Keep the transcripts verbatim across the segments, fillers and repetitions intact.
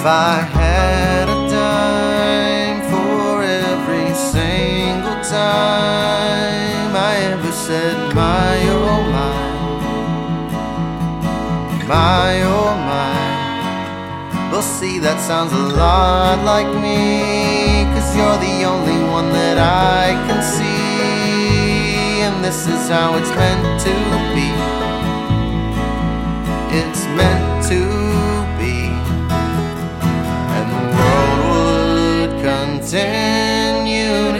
I had a dime for every single time I ever said my oh my, my oh my. Well, see, that sounds a lot like me, 'cause you're the only one that I can see, and this is how it's meant to be. It's meant to be, and the world would continue to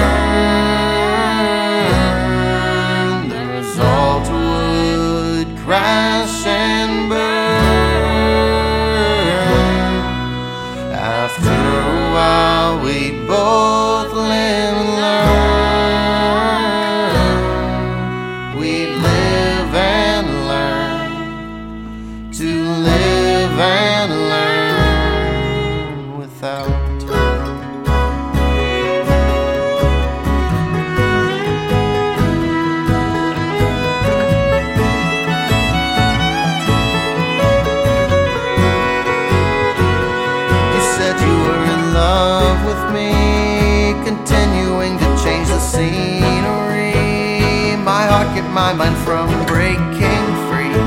turn. The result would crash and burn. After a while, we'd both live and learn. We'd live and learn to live and learn without. You said you were in love with me, continuing to change the scenery. My heart kept my mind from breaking free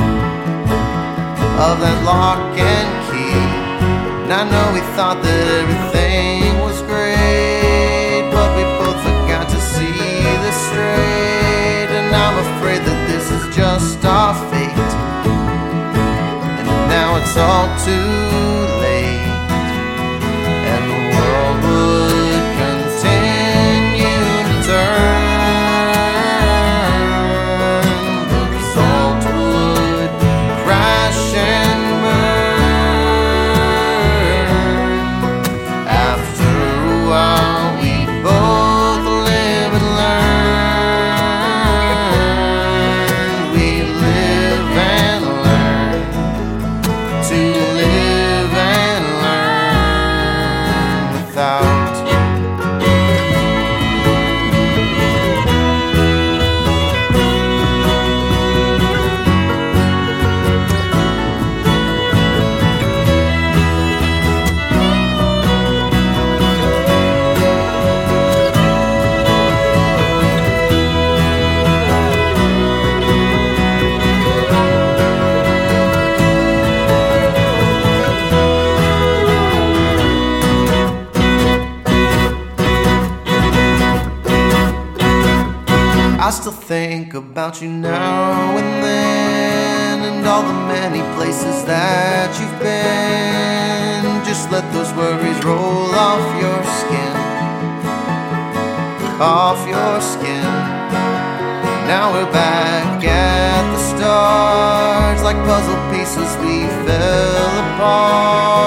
of that lock and key. And I know we thought that everything was great, but we both forgot to see this straight. And I'm afraid that this is just our fate, and now it's all too late, and the world would continue to turn. The result would crash and burn. After a while, we'd both live and learn. We'd live and learn to live and learn without. I still think about you now and then, and all the many places that you've been. Just let those worries roll off your skin, off your skin. Now we're back at the start, like puzzle pieces we fell apart.